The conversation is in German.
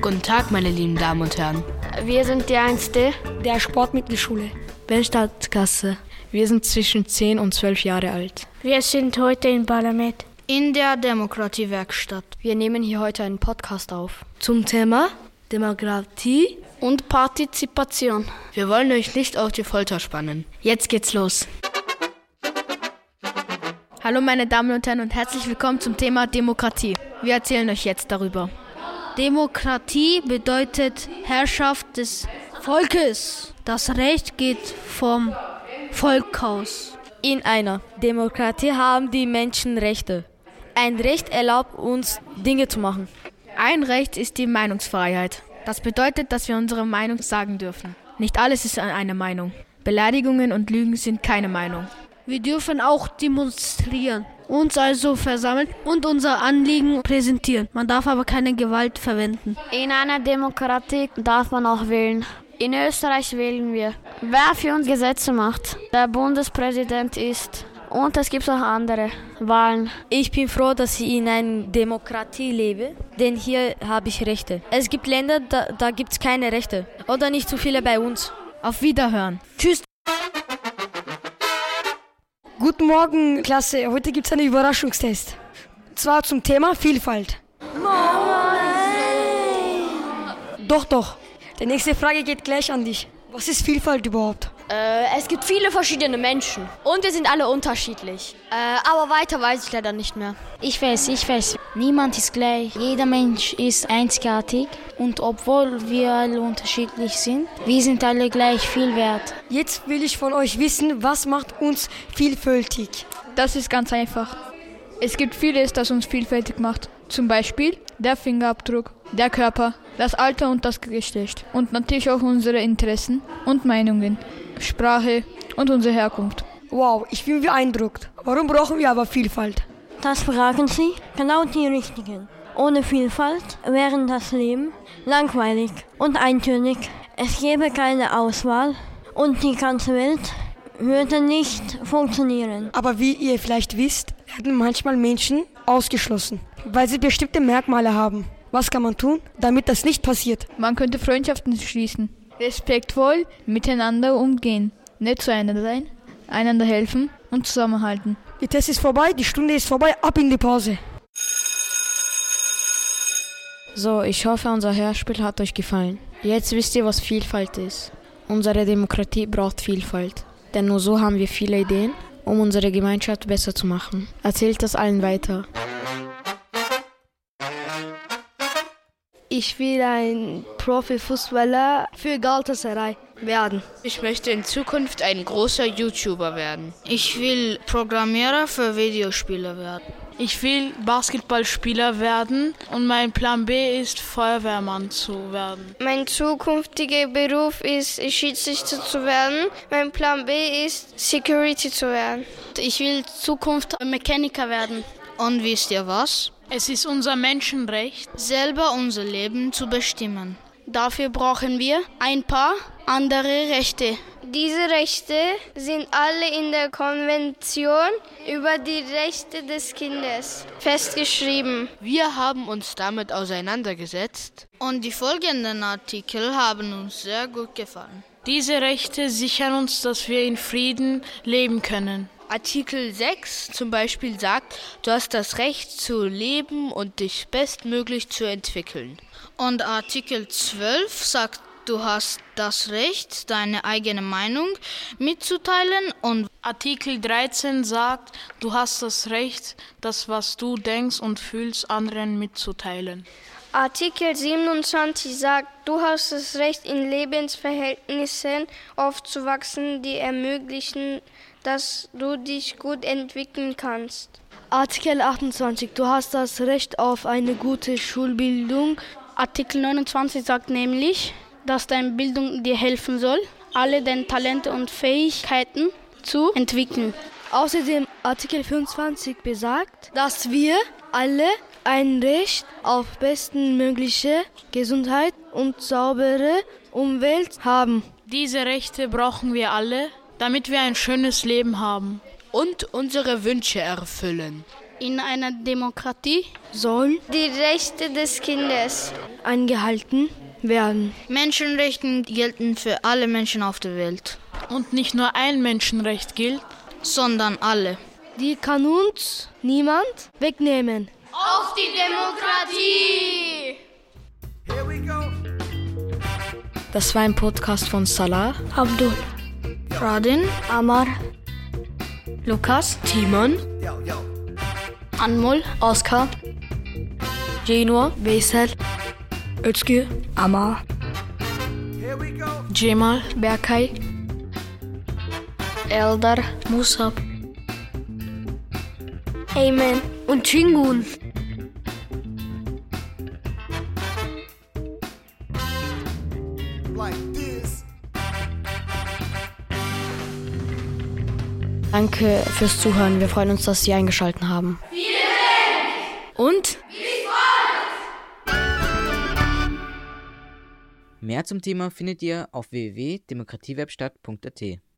Guten Tag, meine lieben Damen und Herren. Wir sind die Einste der Sportmittelschule Bernstadtgasse. Wir sind zwischen 10 und 12 Jahre alt. Wir sind heute im Parlament. In der Demokratiewerkstatt. Wir nehmen hier heute einen Podcast auf. Zum Thema Demokratie und Partizipation. Wir wollen euch nicht auf die Folter spannen. Jetzt geht's los. Hallo meine Damen und Herren und herzlich willkommen zum Thema Demokratie. Wir erzählen euch jetzt darüber. Demokratie bedeutet Herrschaft des Volkes. Das Recht geht vom Volk aus. In einer Demokratie haben die Menschen Rechte. Ein Recht erlaubt uns, Dinge zu machen. Ein Recht ist die Meinungsfreiheit. Das bedeutet, dass wir unsere Meinung sagen dürfen. Nicht alles ist eine Meinung. Beleidigungen und Lügen sind keine Meinung. Wir dürfen auch demonstrieren, uns also versammeln und unser Anliegen präsentieren. Man darf aber keine Gewalt verwenden. In einer Demokratie darf man auch wählen. In Österreich wählen wir. Wer für uns Gesetze macht, der Bundespräsident ist. Und es gibt auch andere Wahlen. Ich bin froh, dass ich in einer Demokratie lebe, denn hier habe ich Rechte. Es gibt Länder, da gibt es keine Rechte. Oder nicht so viele bei uns. Auf Wiederhören. Tschüss. Guten Morgen, Klasse. Heute gibt es einen Überraschungstest. Und zwar zum Thema Vielfalt. Doch. Die nächste Frage geht gleich an dich. Was ist Vielfalt überhaupt? Es gibt viele verschiedene Menschen und wir sind alle unterschiedlich. Aber weiter weiß ich leider nicht mehr. Ich weiß. Niemand ist gleich. Jeder Mensch ist einzigartig. Und obwohl wir alle unterschiedlich sind, wir sind alle gleich viel wert. Jetzt will ich von euch wissen, was macht uns vielfältig? Das ist ganz einfach. Es gibt vieles, das uns vielfältig macht. Zum Beispiel der Fingerabdruck, der Körper, das Alter und das Geschlecht. Und natürlich auch unsere Interessen und Meinungen, Sprache und unsere Herkunft. Wow, ich bin beeindruckt. Warum brauchen wir aber Vielfalt? Das fragen Sie genau die Richtigen. Ohne Vielfalt wäre das Leben langweilig und eintönig. Es gäbe keine Auswahl und die ganze Welt würde nicht funktionieren. Aber wie ihr vielleicht wisst, werden manchmal Menschen ausgeschlossen, weil sie bestimmte Merkmale haben. Was kann man tun, damit das nicht passiert? Man könnte Freundschaften schließen, respektvoll miteinander umgehen, nett zueinander sein, einander helfen und zusammenhalten. Der Test ist vorbei, die Stunde ist vorbei, ab in die Pause. So, ich hoffe, unser Hörspiel hat euch gefallen. Jetzt wisst ihr, was Vielfalt ist. Unsere Demokratie braucht Vielfalt. Denn nur so haben wir viele Ideen, um unsere Gemeinschaft besser zu machen. Erzählt das allen weiter. Ich will ein Profifußballer für Galatasaray werden. Ich möchte in Zukunft ein großer YouTuber werden. Ich will Programmierer für Videospiele werden. Ich will Basketballspieler werden und mein Plan B ist, Feuerwehrmann zu werden. Mein zukünftiger Beruf ist, Schiedsrichter zu werden. Mein Plan B ist, Security zu werden. Ich will Zukunft Mechaniker werden. Und wisst ihr was? Es ist unser Menschenrecht, selber unser Leben zu bestimmen. Dafür brauchen wir ein paar andere Rechte. Diese Rechte sind alle in der Konvention über die Rechte des Kindes festgeschrieben. Wir haben uns damit auseinandergesetzt und die folgenden Artikel haben uns sehr gut gefallen. Diese Rechte sichern uns, dass wir in Frieden leben können. Artikel 6 zum Beispiel sagt, du hast das Recht zu leben und dich bestmöglich zu entwickeln. Und Artikel 12 sagt, du hast das Recht, deine eigene Meinung mitzuteilen. Und Artikel 13 sagt, du hast das Recht, das, was du denkst und fühlst, anderen mitzuteilen. Artikel 27 sagt, du hast das Recht, in Lebensverhältnissen aufzuwachsen, die ermöglichen, dass du dich gut entwickeln kannst. Artikel 28, du hast das Recht auf eine gute Schulbildung. Artikel 29 sagt nämlich, dass deine Bildung dir helfen soll, alle deine Talente und Fähigkeiten zu entwickeln. Außerdem Artikel 25 besagt, dass wir alle ein Recht auf bestmögliche Gesundheit und saubere Umwelt haben. Diese Rechte brauchen wir alle, damit wir ein schönes Leben haben. Und unsere Wünsche erfüllen. in einer Demokratie sollen die Rechte des Kindes eingehalten werden. Menschenrechte gelten für alle Menschen auf der Welt. Und nicht nur ein Menschenrecht gilt, sondern alle. Die kann uns niemand wegnehmen. Auf die Demokratie! Here we go. Das war ein Podcast von Salah, Abdul, Radin, Amar, Lukas, Timon, Anmol, Oskar, Genua, Veysel, Özgür, Amar, Cemal, Berkay, Eldar, Musab, Eymen und Chingun. Danke fürs Zuhören. Wir freuen uns, dass Sie eingeschaltet haben. Vielen Dank! Und? Mehr zum Thema findet ihr auf www.demokratiewebstadt.at.